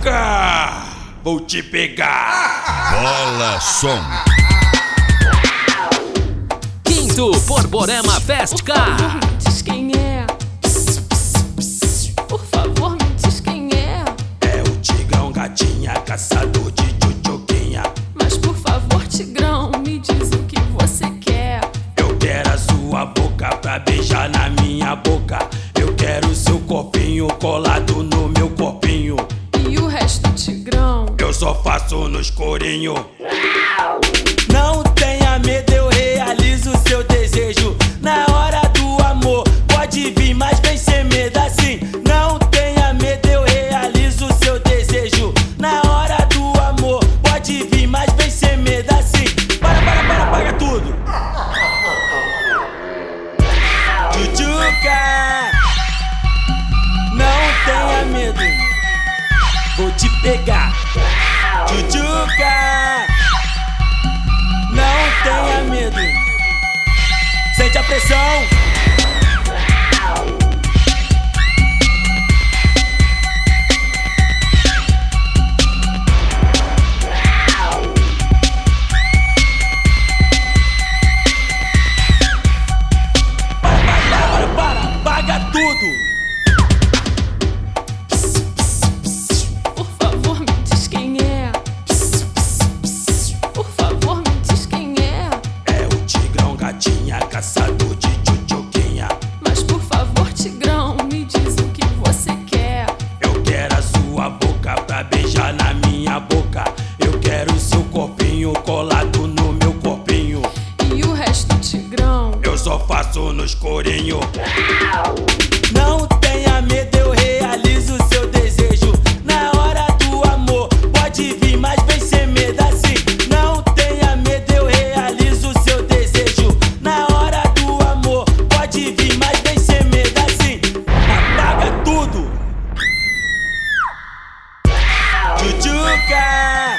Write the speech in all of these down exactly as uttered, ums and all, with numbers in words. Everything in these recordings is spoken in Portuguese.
Tchutchuca! Vou te pegar! Bola Som. Quinto Borborema Fest Car. Por favor, me diz quem é. Por favor, me diz quem é. É o Tigrão Gatinha, caçador de tchutchuquinha. Mas por favor, Tigrão, me diz o que você quer. Eu quero a sua boca pra beijar na minha boca. Eu quero seu corpinho colado no meu corpinho. E o resto, Tigrão? Eu só faço no escurinho. Não tenha medo, eu realizo seu desejo. Na hora do amor, pode vir, mas vem sem medo assim. Não tenha medo, eu realizo seu desejo. Na hora do amor, pode vir, mas vem sem medo assim. Para, para, para, paga tudo. Tchutchuca, não tenha medo, vou te pegar. Tchutchuca, não tenha medo, sente a pressão. Para, para, para, paga tudo. Por favor, me diz quem é. Por favor, me diz quem é. É o Tigrão Gatinha, caçador de tchutchuquinha. Mas por favor, Tigrão, me diz o que você quer. Eu quero a sua boca pra beijar na minha boca. Eu quero seu corpinho colado no meu corpinho. E o resto, Tigrão? Eu só faço no escurinho. Não tenha medo, eu realizo seu desejo. Na hora do amor, pode vir, mas vem sem medo assim. Não tenha medo, eu realizo seu desejo. Na hora do amor, pode vir, mas vem sem medo assim. Apaga tudo. Tchutchuca,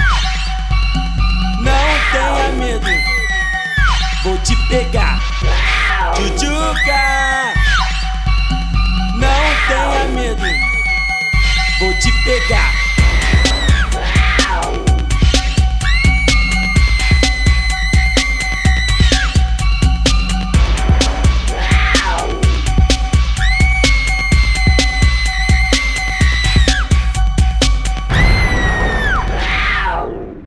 não tenha medo, vou te pegar. Tchutchuca, não tenha medo, vou te pegar.